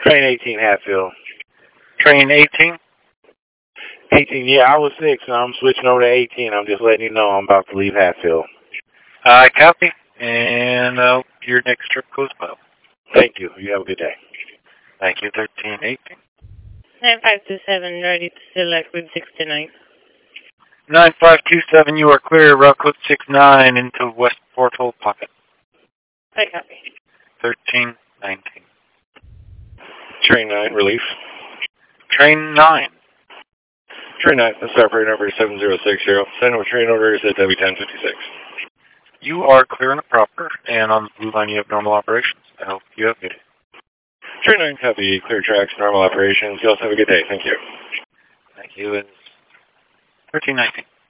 Train 18, Hatfield. Train 18? 18, yeah, I was 6, and I'm switching over to 18. I'm just letting you know I'm about to leave Hatfield. Copy. And your next trip goes well. Thank you. You have a good day. Thank you, 1318. 9527, ready to select route 69. 9527, you are clear, route code 69 into West Portal Pocket. I copy. 1319. Train 9, relief. Train 9. Train 9, that's operator number 7060. Send over train orders at W1056. You are clear and proper, and on the blue line you have normal operations. I hope you have a good day. Train 9, copy, clear tracks, normal operations. You also have a good day. Thank you. Thank you. It's 1319.